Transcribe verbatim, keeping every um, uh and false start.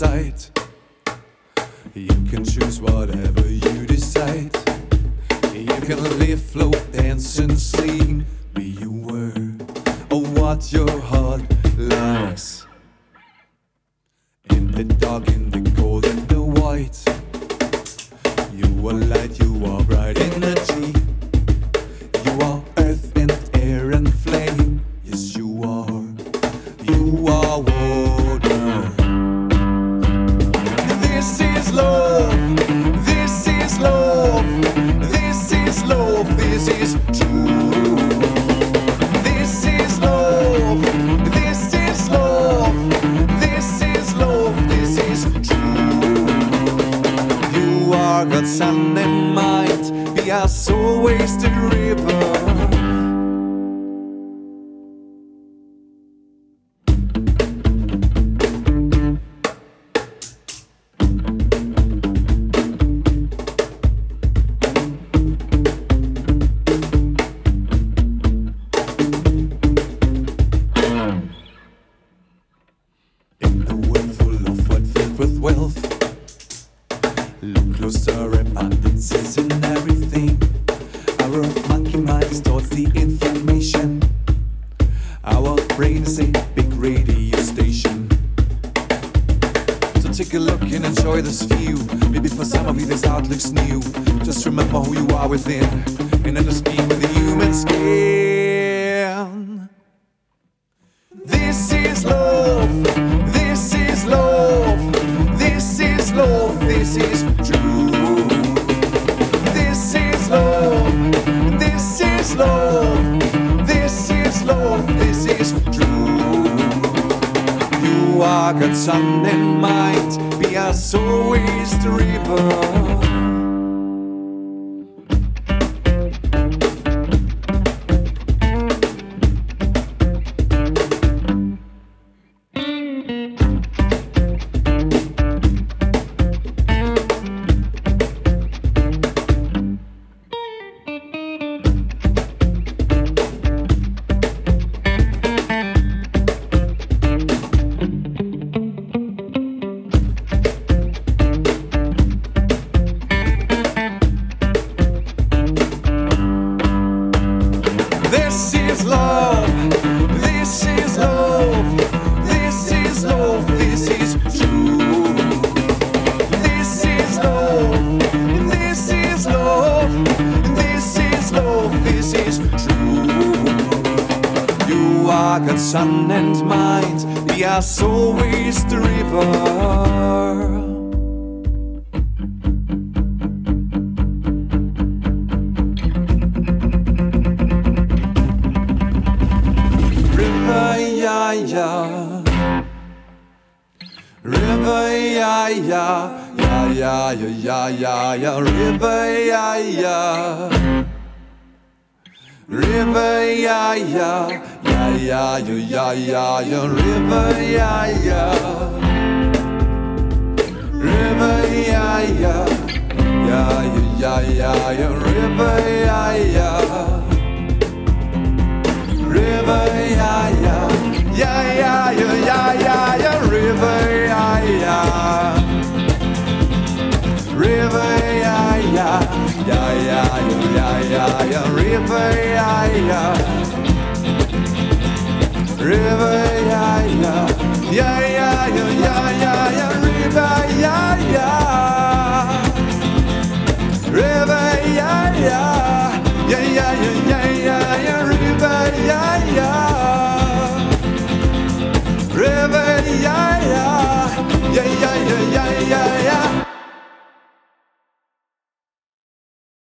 sight. You can choose whatever you decide. You can live, float, dance and sing. Be aware of what your heart likes. In the dark, in the cold and the white, you are light, you are bright energy. You are earth and air and flame. Yes, you are. You are water. This is love. This is love. This is love. This is true. This is love. This is love. This is love. This is true. You are God's sun and might. Be as always the river. Wealth. Look closer, abundance is in everything. Our monkey mind stores the information. Our brain is a big radio station. So take a look and enjoy this view. Maybe for some of you this outlook's new. Just remember who you are within, and then just be with the human skin. This is love. This is love. This is love, this is true. This is love, this is love, this is love, this is true. You are God's sun and might, be as always the river. This is love, this is love, this is love, this is true. This is love, this is love, this is love, this is true. You are God's sun and mind, be as always the river. Yeah. River, yeah, yeah, yeah, yeah, yeah, yeah, yeah, river, yeah, yeah. River, yeah, yeah, yeah, yeah, yeah, yeah, yeah, river, yeah, yeah. River, yeah, yeah, yeah, yeah, yeah, yeah, river, yeah, yeah. River, yeah, yeah. Yeah, yeah, yeah, yeah, yeah, yeah, river, yeah, yeah. River, yeah, yeah, yeah, yeah, yeah, yeah, yeah, river, yeah, yeah. River, yeah, yeah, yeah, yeah, yeah, yeah, yeah, yeah.